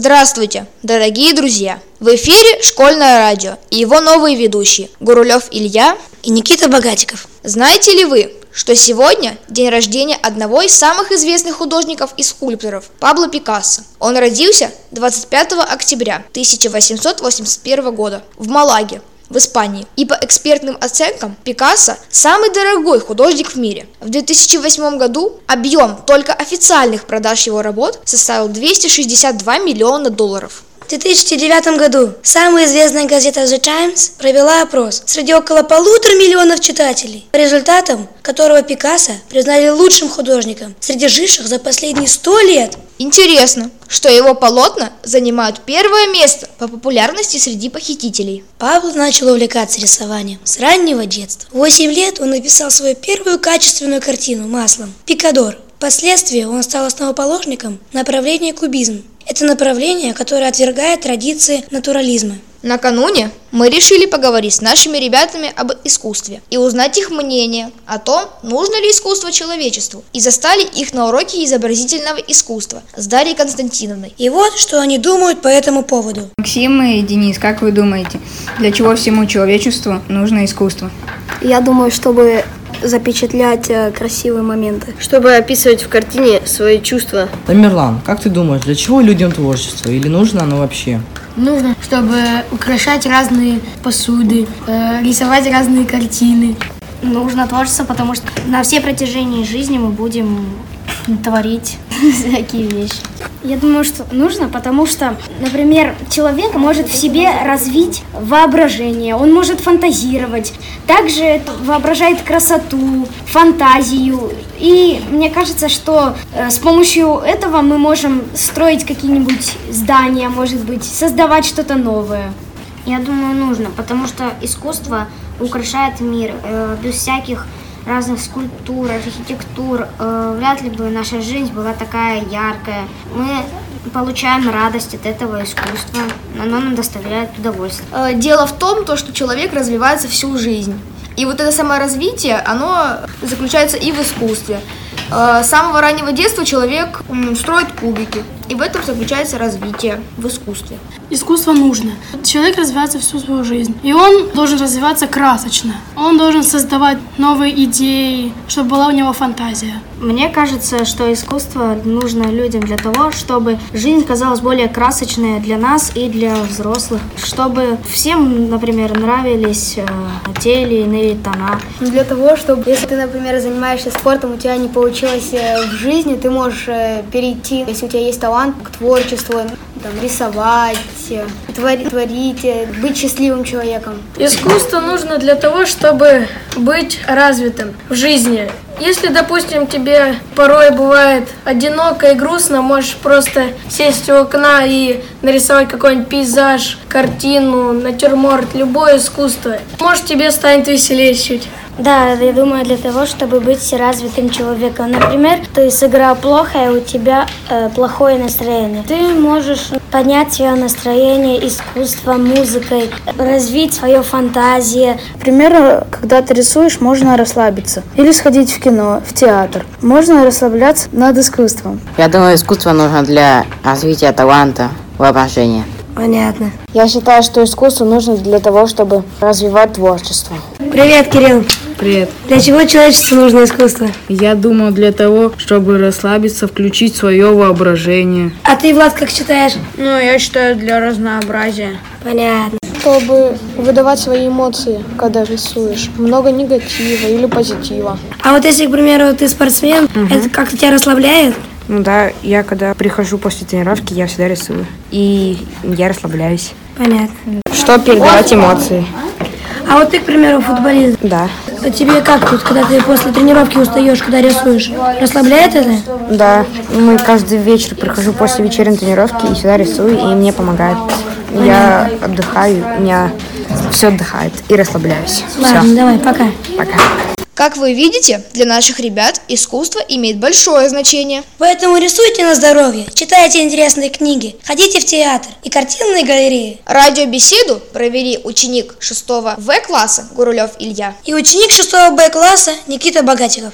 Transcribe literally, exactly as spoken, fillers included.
Здравствуйте, дорогие друзья! В эфире Школьное радио и его новые ведущие Гурулев Илья и Никита Богатиков. Знаете ли вы, что сегодня день рождения одного из самых известных художников и скульпторов Пабло Пикассо? Он родился двадцать пятого октября тысяча восемьсот восемьдесят первого года в Малаге, в Испании. И по экспертным оценкам Пикассо самый дорогой художник в мире. В две тысячи восьмом году объем только официальных продаж его работ составил двести шестьдесят два миллиона долларов. В две тысячи девятом году самая известная газета The Times провела опрос среди около полутора миллионов читателей, по результатам которого Пикассо признали лучшим художником среди живших за последние сто лет. Интересно, что его полотна занимают первое место по популярности среди похитителей. Пабло начал увлекаться рисованием с раннего детства. В восемь лет он написал свою первую качественную картину маслом «Пикадор». Впоследствии он стал основоположником направления кубизм. Это направление, которое отвергает традиции натурализма. Накануне мы решили поговорить с нашими ребятами об искусстве и узнать их мнение о том, нужно ли искусство человечеству. И застали их на уроке изобразительного искусства с Дарьей Константиновной. И вот, что они думают по этому поводу. Максим и Денис, как вы думаете, для чего всему человечеству нужно искусство? Я думаю, чтобы запечатлять красивые моменты. Чтобы описывать в картине свои чувства. Тамерлан, как ты думаешь, для чего людям творчество? Или нужно оно вообще? Нужно, чтобы украшать разные посуды, э, рисовать разные картины. Нужно творчество, потому что на все протяжении жизни мы будем творить всякие вещи. Я думаю, что нужно, потому что, например, человек может в себе развить воображение, он может фантазировать, также воображает красоту, фантазию. И мне кажется, что э, с помощью этого мы можем строить какие-нибудь здания, может быть, создавать что-то новое. Я думаю, нужно, потому что искусство украшает мир. Э, без всяких разных скульптур, архитектур, э, вряд ли бы наша жизнь была такая яркая. Мы получаем радость от этого искусства, оно нам доставляет удовольствие. Дело в том, то, что человек развивается всю жизнь. И вот это саморазвитие, оно заключается и в искусстве. С самого раннего детства человек строит кубики, и в этом заключается развитие в искусстве. Искусство нужно. Человек развивается всю свою жизнь, и он должен развиваться красочно. Он должен создавать новые идеи, чтобы была у него фантазия. Мне кажется, что искусство нужно людям для того, чтобы жизнь казалась более красочной для нас и для взрослых, чтобы всем, например, нравились э, те или иные тона. Для того, чтобы, если ты, например, занимаешься спортом, у тебя не получилось в жизни, ты можешь перейти, если у тебя есть талант, к творчеству, там, рисовать, творить, творить, быть счастливым человеком. Искусство нужно для того, чтобы быть развитым в жизни. Если, допустим, тебе порой бывает одиноко и грустно, можешь просто сесть у окна и нарисовать какой-нибудь пейзаж, картину, натюрморт, любое искусство. Может, тебе станет веселее чуть. Да, я думаю, для того, чтобы быть развитым человеком. Например, ты сыграл плохо, и у тебя э, плохое настроение. Ты можешь поднять свое настроение искусством, музыкой, развить свою фантазию. К примеру, когда ты рисуешь, можно расслабиться. Или сходить в кино, в театр. Можно расслабляться над искусством. Я думаю, искусство нужно для развития таланта, воображения. Понятно. Я считаю, что искусство нужно для того, чтобы развивать творчество. Привет, Кирилл. Привет. Для чего человечеству нужно искусство? Я думаю, для того, чтобы расслабиться, включить свое воображение. А ты, Влад, как считаешь? Ну, я считаю, для разнообразия. Понятно. Чтобы выдавать свои эмоции, когда рисуешь. Много негатива или позитива. А вот если, к примеру, ты спортсмен, угу. это как-то тебя расслабляет? Ну да, я когда прихожу после тренировки, я всегда рисую. И я расслабляюсь. Понятно. Чтобы передавать эмоции. А вот ты, к примеру, футболист. Да. А тебе как тут, когда ты после тренировки устаешь, когда рисуешь? Расслабляет это? Да. Мы каждый вечер прихожу после вечерней тренировки и сюда рисую, и мне помогает. Я отдыхаю, у меня все отдыхает и расслабляюсь. Ладно, все. Давай, пока. Пока. Как вы видите, для наших ребят искусство имеет большое значение. Поэтому рисуйте на здоровье, читайте интересные книги, ходите в театр и картинные галереи. Радиобеседу провели ученик шестого В класса Гурулев Илья и ученик шестого Б класса Никита Богатиков.